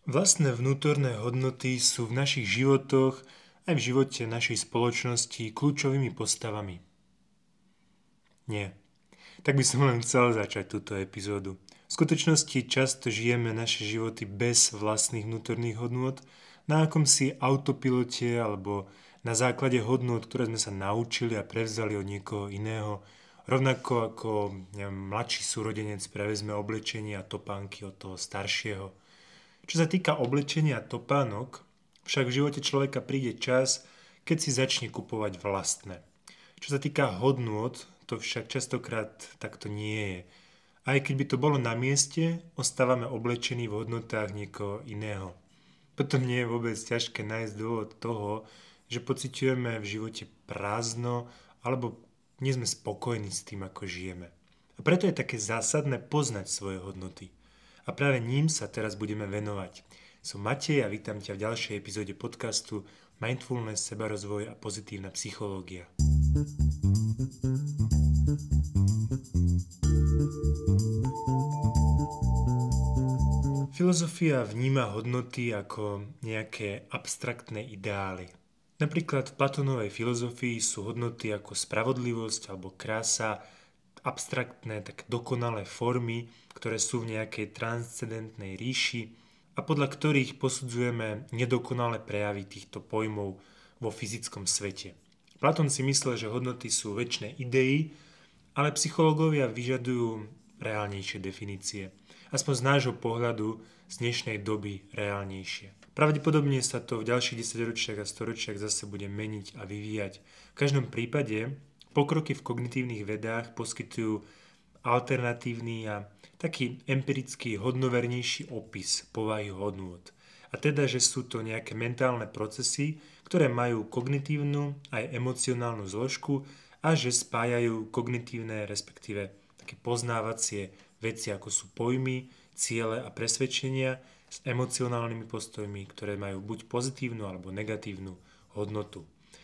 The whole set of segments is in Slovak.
Vlastné vnútorné hodnoty sú v našich životoch aj v živote našej spoločnosti kľúčovými postavami. Nie. Tak by som len chcel začať túto epizódu. V skutočnosti často žijeme naše životy bez vlastných vnútorných hodnôt, na akomsi autopilote alebo na základe hodnôt, ktoré sme sa naučili a prevzali od niekoho iného, rovnako ako mladší súrodenec prevezme oblečenie a topánky od toho staršieho. Čo sa týka oblečenia a topánok, však v živote človeka príde čas, keď si začne kupovať vlastné. Čo sa týka hodnôt, to však častokrát takto nie je. Aj keď by to bolo na mieste, ostávame oblečení v hodnotách niekoho iného. Potom nie je vôbec ťažké nájsť dôvod toho, že pociťujeme v živote prázdno alebo nie sme spokojní s tým, ako žijeme. A preto je také zásadné poznať svoje hodnoty. A práve ním sa teraz budeme venovať. Som Matej a vítam ťa v ďalšej epizóde podcastu Mindfulness, sebarozvoj a pozitívna psychológia. Filozofia vníma hodnoty ako nejaké abstraktné ideály. Napríklad v Platónovej filozofii sú hodnoty ako spravodlivosť alebo krása abstraktné, tak dokonalé formy, ktoré sú v nejakej transcendentnej ríši a podľa ktorých posudzujeme nedokonalé prejavy týchto pojmov vo fyzickom svete. Platón si myslel, že hodnoty sú večné idei, ale psychológovia vyžadujú reálnejšie definície. Aspoň z nášho pohľadu z dnešnej doby reálnejšie. Pravdepodobne sa to v ďalších 10 ročiach a storočiach zase bude meniť a vyvíjať. V každom prípade pokroky v kognitívnych vedách poskytujú alternatívny a taký empirický hodnovernejší opis povahy hodnôt. A teda, že sú to nejaké mentálne procesy, ktoré majú kognitívnu aj emocionálnu zložku a že spájajú kognitívne, respektíve také poznávacie veci, ako sú pojmy, ciele a presvedčenia s emocionálnymi postojmi, ktoré majú buď pozitívnu alebo negatívnu hodnotu.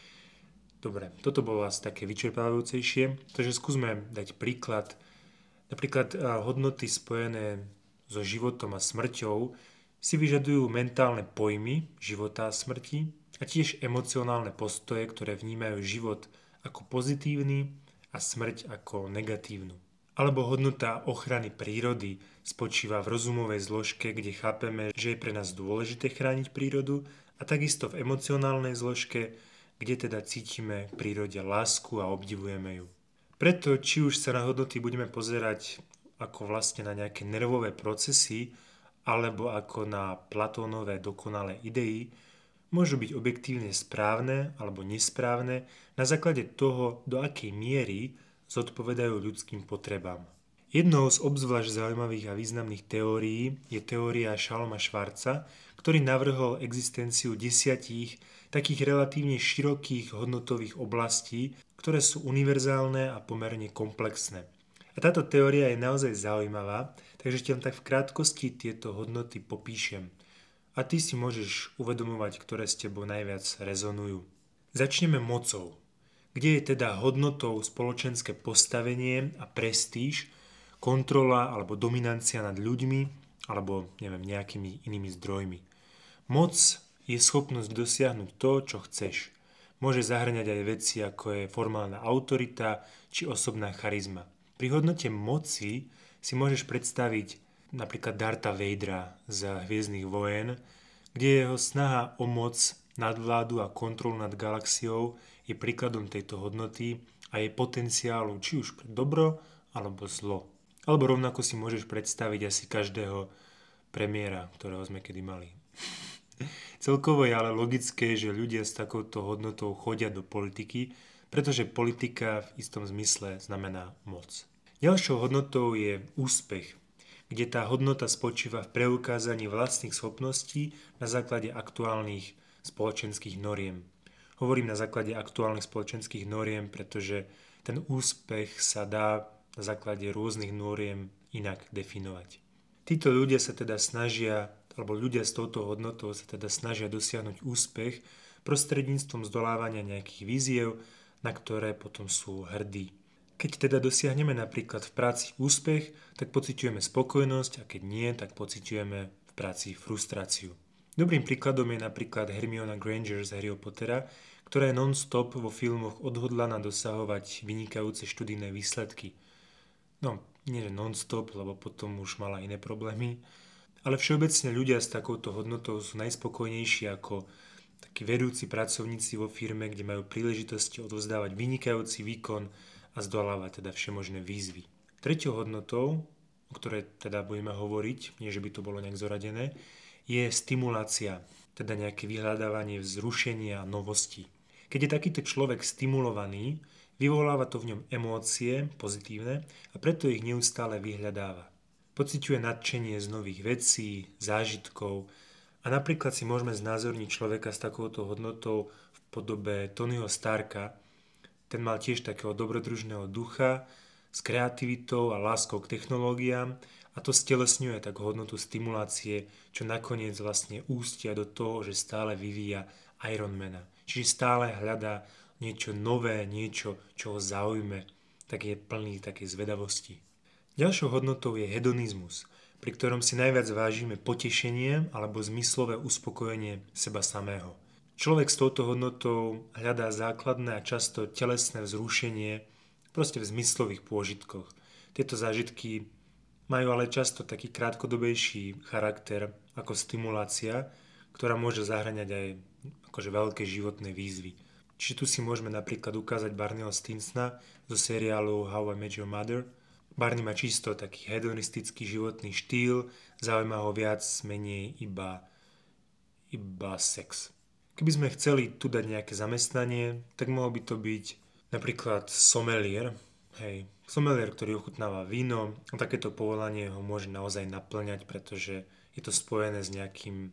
Dobre, toto bolo asi také vyčerpávajúcejšie, takže skúsme dať príklad. Napríklad hodnoty spojené so životom a smrťou si vyžadujú mentálne pojmy života a smrti a tiež emocionálne postoje, ktoré vnímajú život ako pozitívny a smrť ako negatívnu. Alebo hodnota ochrany prírody spočíva v rozumovej zložke, kde chápeme, že je pre nás dôležité chrániť prírodu a takisto v emocionálnej zložke, kde teda cítime k prírode lásku a obdivujeme ju. Preto, či už sa na hodnoty budeme pozerať ako vlastne na nejaké nervové procesy, alebo ako na Platónové dokonalé idei, môžu byť objektívne správne alebo nesprávne na základe toho, do akej miery zodpovedajú ľudským potrebám. Jednou z obzvlášť zaujímavých a významných teórií je teória Šaloma Schwarza, ktorý navrhol existenciu 10 takých relatívne širokých hodnotových oblastí, ktoré sú univerzálne a pomerne komplexné. A táto teória je naozaj zaujímavá, takže ti len tak v krátkosti tieto hodnoty popíšem. A ty si môžeš uvedomovať, ktoré s tebou najviac rezonujú. Začneme mocou. Kde je teda hodnotou spoločenské postavenie a prestíž, kontrola alebo dominancia nad ľuďmi alebo nejakými inými zdrojmi. Moc je schopnosť dosiahnuť to, čo chceš. Môže zahŕňať aj veci, ako je formálna autorita či osobná charizma. Pri hodnote moci si môžeš predstaviť napríklad Dartha Vadera z Hviezdnych vojen, kde jeho snaha o moc, nadvládu a kontrolu nad galaxiou je príkladom tejto hodnoty a jej potenciálu či už pre dobro alebo zlo. Alebo rovnako si môžeš predstaviť asi každého premiéra, ktorého sme kedy mali. Celkovo je ale logické, že ľudia s takouto hodnotou chodia do politiky, pretože politika v istom zmysle znamená moc. Ďalšou hodnotou je úspech, kde tá hodnota spočíva v preukázaní vlastných schopností na základe aktuálnych spoločenských noriem. Hovorím na základe aktuálnych spoločenských noriem, pretože ten úspech sa dá na základe rôznych noriem inak definovať. Títo ľudia sa teda snažia, alebo ľudia s touto hodnotou sa teda snažia dosiahnuť úspech prostredníctvom zdolávania nejakých víziev, na ktoré potom sú hrdí. Keď teda dosiahneme napríklad v práci úspech, tak pociťujeme spokojnosť a keď nie, tak pociťujeme v práci frustráciu. Dobrým príkladom je napríklad Hermiona Granger z Harryho Pottera, ktorá je non-stop vo filmoch odhodlaná dosahovať vynikajúce študijné výsledky. No, nie že non-stop, lebo potom už mala iné problémy, ale všeobecne ľudia s takouto hodnotou sú najspokojnejší ako takí vedúci pracovníci vo firme, kde majú príležitosti odovzdávať vynikajúci výkon a zdolávať teda všemožné výzvy. Treťou hodnotou, o ktorej teda budeme hovoriť, nie že by to bolo nejak zoradené, je stimulácia, teda nejaké vyhľadávanie vzrušenia a novosti. Keď je takýto človek stimulovaný, vyvoláva to v ňom emócie pozitívne a preto ich neustále vyhľadáva. Pociťuje nadšenie z nových vecí, zážitkov a napríklad si môžeme znázorniť človeka s takouto hodnotou v podobe Tonyho Starka. Ten mal tiež takého dobrodružného ducha s kreativitou a láskou k technológiám a to stelesňuje tak hodnotu stimulácie, čo nakoniec vlastne ústia do toho, že stále vyvíja Ironmana. Čiže stále hľadá niečo nové, niečo, čo ho zaujme, tak je plný takej zvedavosti. Ďalšou hodnotou je hedonizmus, pri ktorom si najviac vážime potešenie alebo zmyslové uspokojenie seba samého. Človek s touto hodnotou hľadá základné a často telesné vzrušenie proste v zmyslových pôžitkoch. Tieto zážitky majú ale často taký krátkodobejší charakter ako stimulácia, ktorá môže zahŕňať aj akože veľké životné výzvy. Čiže tu si môžeme napríklad ukázať Barneyho Stinsona zo seriálu How I Met Your Mother. Barney má čisto taký hedonistický životný štýl, zaujíma ho viac menej iba sex. Keby sme chceli tu dať nejaké zamestnanie, tak mohol by to byť napríklad sommelier. Sommelier, ktorý ochutnáva víno, a takéto povolanie ho môže naozaj naplňať, pretože je to spojené s nejakým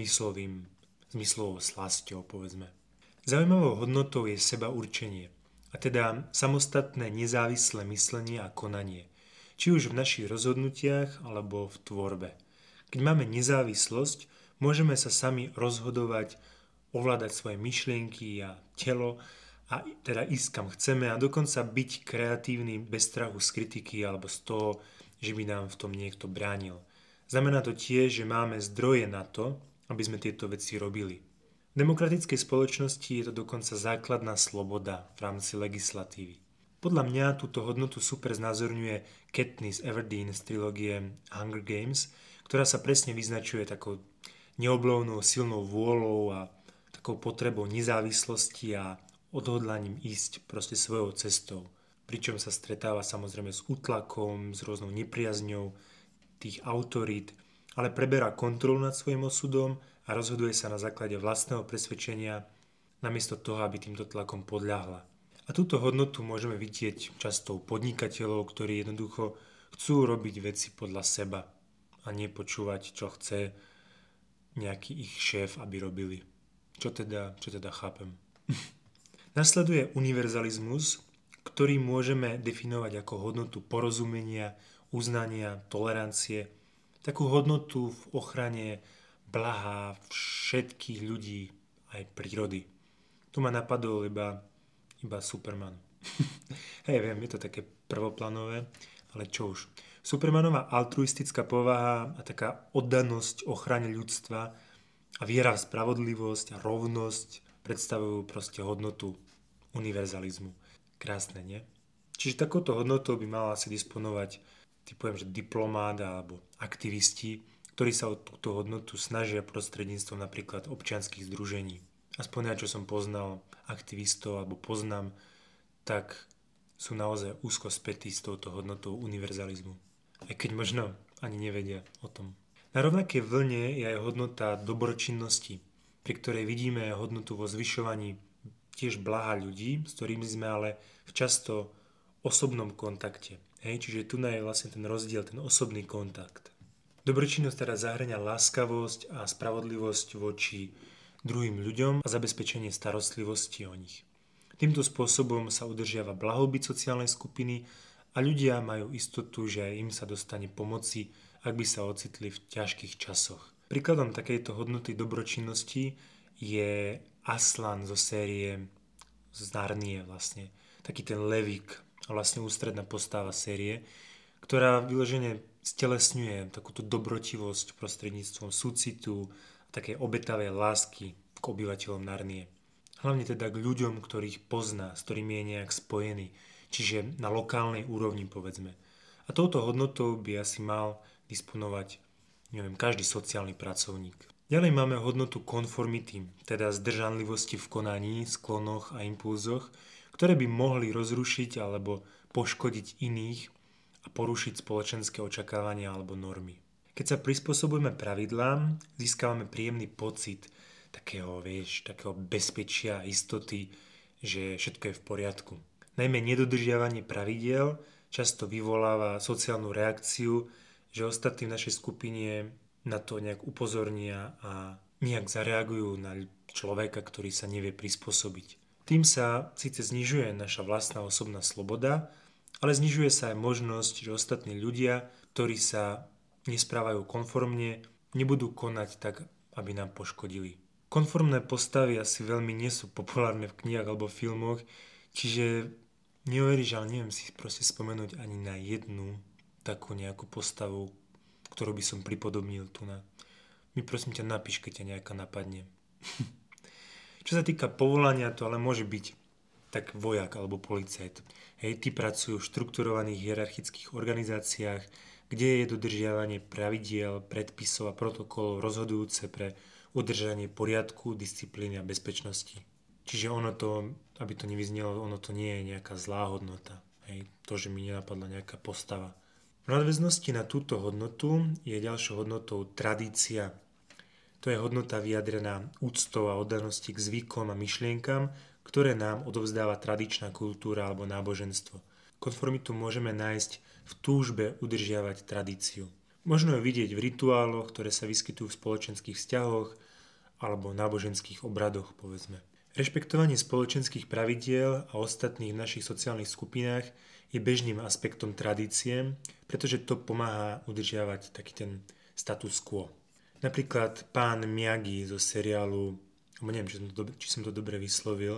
zmyslovou slasťou, povedzme. Zaujímavou hodnotou je seba určenie, a teda samostatné nezávislé myslenie a konanie. Či už v našich rozhodnutiach alebo v tvorbe. Keď máme nezávislosť, môžeme sa sami rozhodovať, ovládať svoje myšlienky a telo a teda ísť kam chceme a dokonca byť kreatívny bez strachu z kritiky alebo z toho, že by nám v tom niekto bránil. Znamená to tiež, že máme zdroje na to, aby sme tieto veci robili. V demokratickej spoločnosti je to dokonca základná sloboda v rámci legislatívy. Podľa mňa túto hodnotu super znázorňuje Katniss Everdeen z trilógie Hunger Games, ktorá sa presne vyznačuje takou neoblomnou silnou vôľou a takou potrebou nezávislosti a odhodlaním ísť proste svojou cestou. Pričom sa stretáva samozrejme s útlakom, s rôznou nepriazňou tých autorít, ale preberá kontrolu nad svojím osudom a rozhoduje sa na základe vlastného presvedčenia namiesto toho, aby týmto tlakom podľahla. A túto hodnotu môžeme vidieť často u podnikateľov, ktorí jednoducho chcú robiť veci podľa seba a nepočúvať, čo chce nejaký ich šéf, aby robili. Čo teda chápem. Nasleduje univerzalizmus, ktorý môžeme definovať ako hodnotu porozumenia, uznania, tolerancie, takú hodnotu v ochrane blaha všetkých ľudí aj prírody. Tu ma napadol iba Superman. Viem, je to také prvoplánové, ale čo už. Supermanová altruistická povaha a taká oddanosť ochrane ľudstva a viera v spravodlivosť a rovnosť predstavujú proste hodnotu univerzalizmu. Krásne, nie? Čiže takouto hodnotou by mal asi disponovať, typujem, že diplomát alebo aktivisti, ktorí sa o túto hodnotu snažia prostredníctvom napríklad občianskych združení. Aspoň ja, čo som poznal aktivistov alebo poznám, tak sú naozaj úzko spätí s touto hodnotou univerzalizmu. Aj keď možno ani nevedia o tom. Na rovnakej vlne je aj hodnota dobročinnosti, pri ktorej vidíme hodnotu vo zvyšovaní tiež blaha ľudí, s ktorými sme ale v často osobnom kontakte. Čiže tu je vlastne ten rozdiel, ten osobný kontakt. Dobročinnosť teda zahŕňa láskavosť a spravodlivosť voči druhým ľuďom a zabezpečenie starostlivosti o nich. Týmto spôsobom sa udržiava blahobyt sociálnej skupiny a ľudia majú istotu, že aj im sa dostane pomoci, ak by sa ocitli v ťažkých časoch. Príkladom takejto hodnoty dobročinnosti je Aslan zo série z Narnie taký ten levík a vlastne ústredná postava série, ktorá vyložene stelesňuje takúto dobrotivosť prostredníctvom súcitu a takej obetavej lásky k obyvateľom Narnie. Hlavne teda k ľuďom, ktorých pozná, s ktorými je nejak spojený, čiže na lokálnej úrovni povedzme. A touto hodnotou by asi mal disponovať, každý sociálny pracovník. Ďalej máme hodnotu konformity, teda zdržanlivosti v konaní, sklonoch a impulzoch, ktoré by mohli rozrušiť alebo poškodiť iných a porušiť spoločenské očakávania alebo normy. Keď sa prispôsobujeme pravidlám, získavame príjemný pocit takého bezpečia a istoty, že všetko je v poriadku. Najmä nedodržiavanie pravidiel často vyvoláva sociálnu reakciu, že ostatní v našej skupine na to nejak upozornia a nejak zareagujú na človeka, ktorý sa nevie prispôsobiť. Tým sa síce znižuje naša vlastná osobná sloboda, ale znižuje sa aj možnosť, že ostatní ľudia, ktorí sa nesprávajú konformne, nebudú konať tak, aby nám poškodili. Konformné postavy asi veľmi nie sú populárne v knihách alebo filmoch, čiže neuveríš, ale neviem si proste spomenúť ani na jednu takú nejakú postavu, ktorú by som pripodobnil tu na. Mi prosím ťa napíš, keď ťa nejaká napadne. Čo sa týka povolania, to ale môže byť tak vojak alebo policajt. Tí pracujú v štrukturovaných hierarchických organizáciách, kde je dodržiavanie pravidiel, predpisov a protokolov rozhodujúce pre udržanie poriadku, disciplíny a bezpečnosti. Čiže aby to nevyznelo, ono to nie je nejaká zlá hodnota. To, že mi nenapadla nejaká postava. V nadväznosti na túto hodnotu je ďalšou hodnotou tradícia. To je hodnota vyjadrená úctou a oddanosti k zvykom a myšlienkam, ktoré nám odovzdáva tradičná kultúra alebo náboženstvo. Konformitu môžeme nájsť v túžbe udržiavať tradíciu. Možno ju vidieť v rituáloch, ktoré sa vyskytujú v spoločenských vzťahoch alebo náboženských obradoch, povedzme. Rešpektovanie spoločenských pravidiel a ostatných v našich sociálnych skupinách je bežným aspektom tradície, pretože to pomáha udržiavať taký ten status quo. Napríklad pán Miyagi zo seriálu, neviem, či som to dobre vyslovil,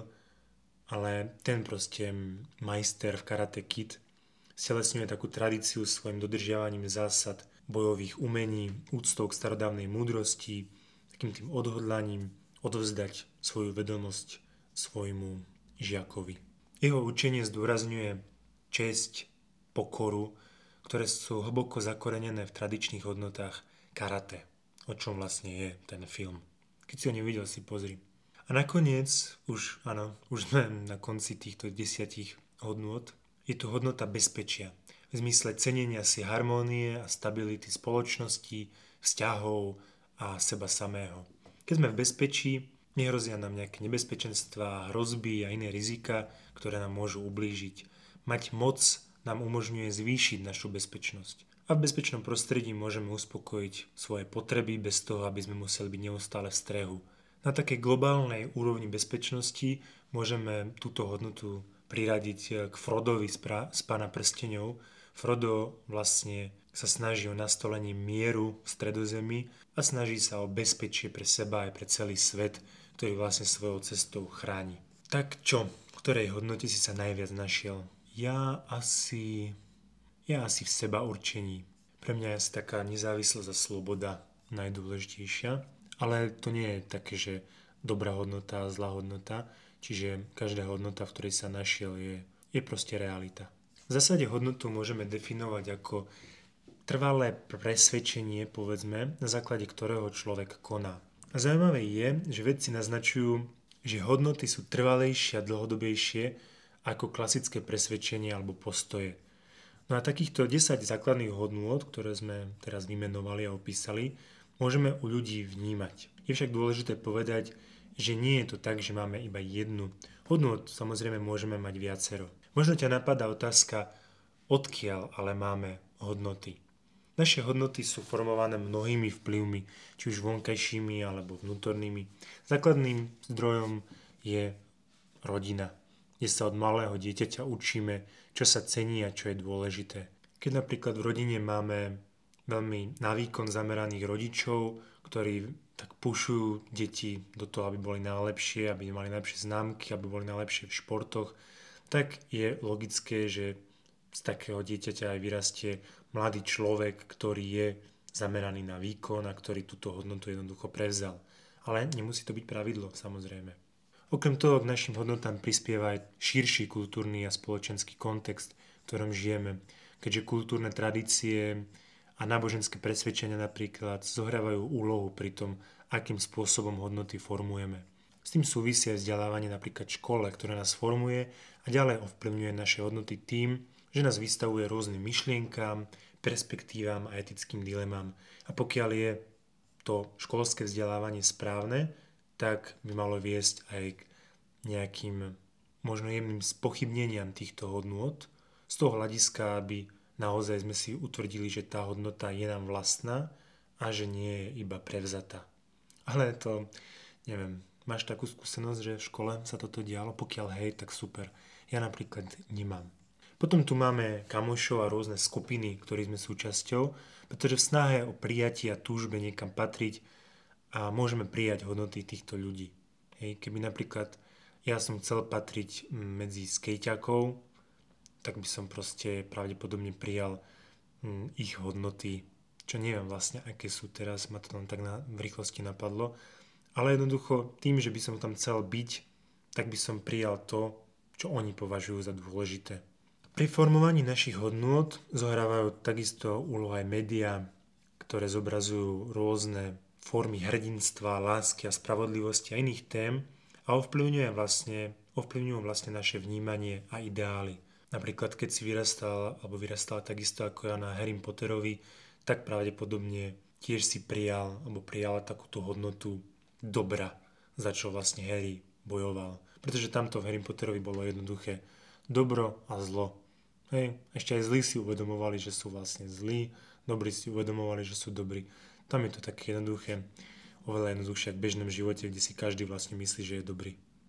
ale ten proste majster v Karate Kid stelesňuje takú tradíciu svojim dodržiavaním zásad bojových umení, úctou k starodávnej múdrosti, takým tým odhodlaním odovzdať svoju vedomosť svojmu žiakovi. Jeho učenie zdôrazňuje česť, pokoru, ktoré sú hlboko zakorenené v tradičných hodnotách karate. O čom vlastne je ten film. Keď si ho nevidel, si pozri. A nakoniec, už sme na konci týchto 10 hodnôt, je tu hodnota bezpečia. V zmysle cenenia si harmónie a stability spoločnosti, vzťahov a seba samého. Keď sme v bezpečí, nehrozia nám nejaké nebezpečenstvá, hrozby a iné rizika, ktoré nám môžu ublížiť. Mať moc nám umožňuje zvýšiť našu bezpečnosť. A v bezpečnom prostredí môžeme uspokojiť svoje potreby bez toho, aby sme museli byť neustále v strehu. Na takej globálnej úrovni bezpečnosti môžeme túto hodnotu priradiť k Frodovi z Pána prsteňov. Frodo vlastne sa snaží o nastolenie mieru v Stredozemi a snaží sa o bezpečie pre seba aj pre celý svet, ktorý vlastne svojou cestou chráni. Tak čo? V ktorej hodnote si sa najviac našiel? Ja asi v seba určení. Pre mňa je asi taká nezávislosť a sloboda najdôležitejšia, ale to nie je také, že dobrá hodnota a zlá hodnota, čiže každá hodnota, v ktorej sa našiel, je proste realita. V zásade hodnotu môžeme definovať ako trvalé presvedčenie, povedzme, na základe ktorého človek koná. A zaujímavé je, že vedci naznačujú, že hodnoty sú trvalejšie a dlhodobejšie ako klasické presvedčenie alebo postoje. No a takýchto 10 základných hodnôt, ktoré sme teraz vymenovali a opísali, môžeme u ľudí vnímať. Je však dôležité povedať, že nie je to tak, že máme iba jednu. Hodnôt samozrejme môžeme mať viacero. Možno ťa napadá otázka, odkiaľ ale máme hodnoty. Naše hodnoty sú formované mnohými vplyvmi, či už vonkajšími alebo vnútornými. Základným zdrojom je rodina, kde sa od malého dieťaťa učíme, čo sa cení a čo je dôležité. Keď napríklad v rodine máme veľmi na výkon zameraných rodičov, ktorí tak pušujú deti do toho, aby boli najlepšie, aby mali najlepšie známky, aby boli najlepšie v športoch, tak je logické, že z takého dieťaťa aj vyrastie mladý človek, ktorý je zameraný na výkon a ktorý túto hodnotu jednoducho prevzal. Ale nemusí to byť pravidlo, samozrejme. Okrem toho k našim hodnotám prispieva aj širší kultúrny a spoločenský kontext, v ktorom žijeme, keďže kultúrne tradície a náboženské presvedčenia napríklad zohrávajú úlohu pri tom, akým spôsobom hodnoty formujeme. S tým súvisí aj vzdelávanie napríklad v škole, ktoré nás formuje a ďalej ovplyvňuje naše hodnoty tým, že nás vystavuje rôznym myšlienkám, perspektívam a etickým dilemám. A pokiaľ je to školské vzdelávanie správne, tak by malo viesť aj k nejakým možno jemným spochybneniam týchto hodnôt. Z toho hľadiska, aby naozaj sme si utvrdili, že tá hodnota je nám vlastná a že nie je iba prevzatá. Ale to, neviem, máš takú skúsenosť, že v škole sa toto dialo? Pokiaľ hej, tak super. Ja napríklad nemám. Potom tu máme kamošov a rôzne skupiny, ktorých sme súčasťou, pretože v snahe o prijatie a túžbe niekam patriť a môžeme prijať hodnoty týchto ľudí. Hej, keby napríklad ja som chcel patriť medzi skejťakov, tak by som proste pravdepodobne prijal ich hodnoty, čo neviem vlastne, aké sú teraz, ma to len tak v rýchlosti napadlo, ale jednoducho tým, že by som tam chcel byť, tak by som prijal to, čo oni považujú za dôležité. Pri formovaní našich hodnôt zohrávajú takisto úlohu aj médiá, ktoré zobrazujú rôzne formy hrdinstva, lásky a spravodlivosti a iných tém a ovplyvňujú vlastne naše vnímanie a ideály. Napríklad, keď si vyrastal takisto ako ja na Harry Potterovi, tak pravdepodobne tiež si prijala takúto hodnotu dobra, za čo vlastne Harry bojoval. Pretože tamto v Harry Potterovi bolo jednoduché dobro a zlo. Hej, ešte aj zlí si uvedomovali, že sú vlastne zlí, dobrí si uvedomovali, že sú dobrí. Tam je to také jednoduché, oveľa jednoduchšie ako v bežnom živote, kde si každý vlastne myslí, že je dobrý.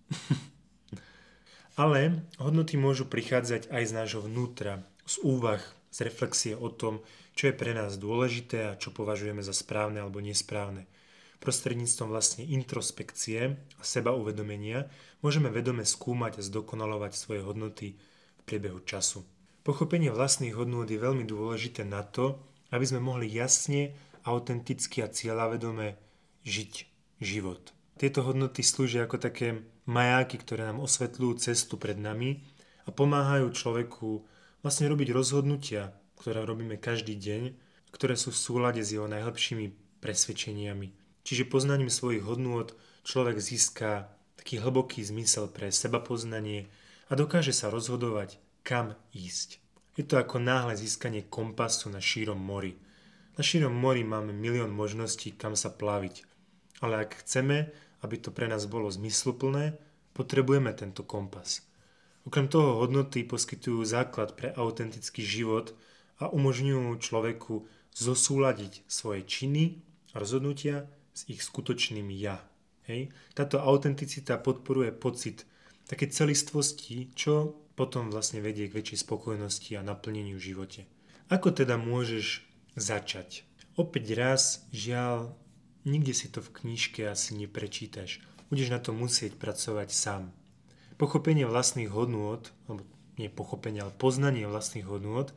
Ale hodnoty môžu prichádzať aj z nášho vnútra, z úvah, z reflexie o tom, čo je pre nás dôležité a čo považujeme za správne alebo nesprávne. Prostredníctvom vlastne introspekcie a sebauvedomenia môžeme vedome skúmať a zdokonalovať svoje hodnoty v priebehu času. Pochopenie vlastných hodnôt je veľmi dôležité na to, aby sme mohli jasne, autenticky a cieľavedome žiť život. Tieto hodnoty slúžia ako také majáky, ktoré nám osvetľujú cestu pred nami a pomáhajú človeku vlastne robiť rozhodnutia, ktoré robíme každý deň, ktoré sú v súlade s jeho najlepšími presvedčeniami. Čiže poznaním svojich hodnôt človek získa taký hlboký zmysel pre sebapoznanie a dokáže sa rozhodovať, kam ísť. Je to ako náhle získanie kompasu na šírom mori. Na šírom mori máme milión možností, kam sa plaviť. Ale ak chceme, aby to pre nás bolo zmysluplné, potrebujeme tento kompas. Okrem toho hodnoty poskytujú základ pre autentický život a umožňujú človeku zosúladiť svoje činy a rozhodnutia s ich skutočným ja. Hej? Táto autenticita podporuje pocit také celistvosti, čo potom vlastne vedie k väčšej spokojnosti a naplneniu v živote. Ako teda môžeš začať? Opäť raz, žiaľ, nikde si to v knižke asi neprečítaš. Budeš na to musieť pracovať sám. Pochopenie vlastných hodnôt, alebo nie pochopenie, ale poznanie vlastných hodnôt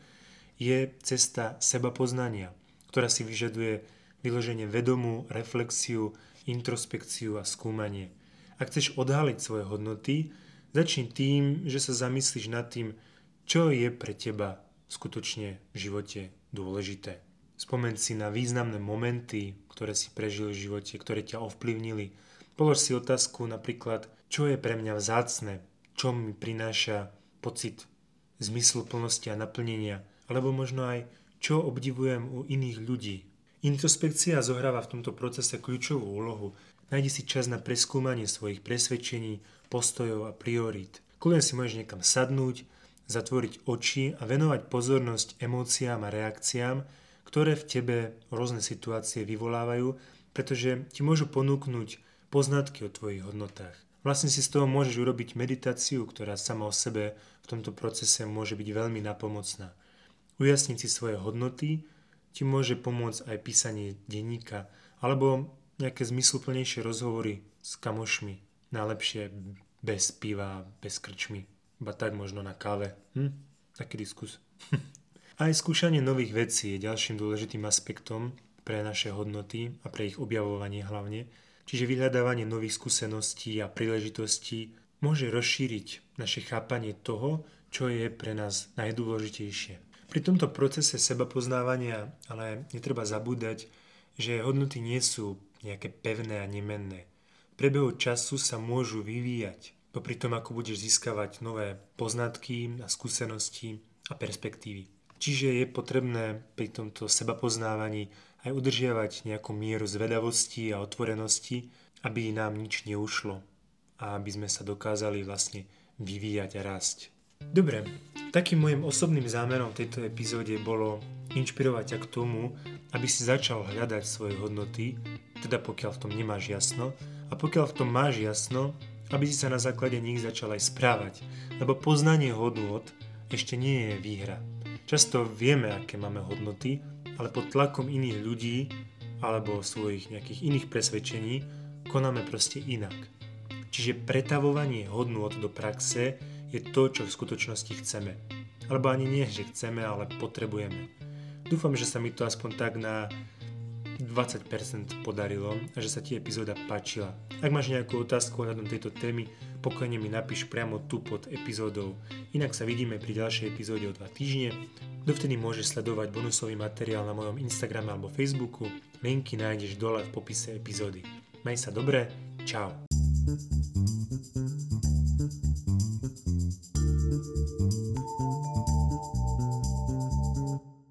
je cesta sebapoznania, ktorá si vyžaduje vyloženie vedomú reflexiu, introspekciu a skúmanie. Ak chceš odhaliť svoje hodnoty, začni tým, že sa zamyslíš nad tým, čo je pre teba skutočne v živote dôležité. Spomeň si na významné momenty, ktoré si prežil v živote, ktoré ťa ovplyvnili. Polož si otázku napríklad, čo je pre mňa vzácne, čo mi prináša pocit zmysluplnosti a naplnenia, alebo možno aj, čo obdivujem u iných ľudí. Introspekcia zohráva v tomto procese kľúčovú úlohu. Nájdi si čas na preskúmanie svojich presvedčení, postojov a priorít. Kľudne si môžeš niekam sadnúť, zatvoriť oči a venovať pozornosť emóciám a reakciám, ktoré v tebe rôzne situácie vyvolávajú, pretože ti môžu ponúknuť poznatky o tvojich hodnotách. Vlastne si z toho môžeš urobiť meditáciu, ktorá sama o sebe v tomto procese môže byť veľmi napomocná. Ujasniť si svoje hodnoty ti môže pomôcť aj písanie denníka alebo nejaké zmysluplnejšie rozhovory s kamošmi. Najlepšie bez piva, bez krčmy. Iba tak možno na káve. Taký diskus. Aj skúšanie nových vecí je ďalším dôležitým aspektom pre naše hodnoty a pre ich objavovanie hlavne. Čiže vyhľadávanie nových skúseností a príležitostí môže rozšíriť naše chápanie toho, čo je pre nás najdôležitejšie. Pri tomto procese sebapoznávania ale netreba zabúdať, že hodnoty nie sú nejaké pevné a nemenné. V priebehu času sa môžu vyvíjať, popri tom, ako budeš získavať nové poznatky a skúsenosti a perspektívy. Čiže je potrebné pri tomto sebapoznávaní aj udržiavať nejakú mieru zvedavosti a otvorenosti, aby nám nič neušlo a aby sme sa dokázali vlastne vyvíjať a rásť. Dobre, takým môjim osobným zámerom v tejto epizóde bolo inšpirovať ťa k tomu, aby si začal hľadať svoje hodnoty, teda pokiaľ v tom nemáš jasno, a pokiaľ v tom máš jasno, aby si sa na základe nich začal aj správať, lebo poznanie hodnôt ešte nie je výhra. Často vieme, aké máme hodnoty, ale pod tlakom iných ľudí alebo svojich nejakých iných presvedčení konáme proste inak. Čiže pretavovanie hodnôt do praxe je to, čo v skutočnosti chceme. Alebo ani nie, že chceme, ale potrebujeme. Dúfam, že sa mi to aspoň tak na 20% podarilo a že sa ti epizóda páčila. Ak máš nejakú otázku ohľadom tejto témy, pokojne mi napíš priamo tu pod epizódou. Inak sa vidíme pri ďalšej epizóde o 2 týždne. Dovtedy môžeš sledovať bonusový materiál na mojom Instagrame alebo Facebooku. Linky nájdeš dole v popise epizódy. Maj sa dobre, čau.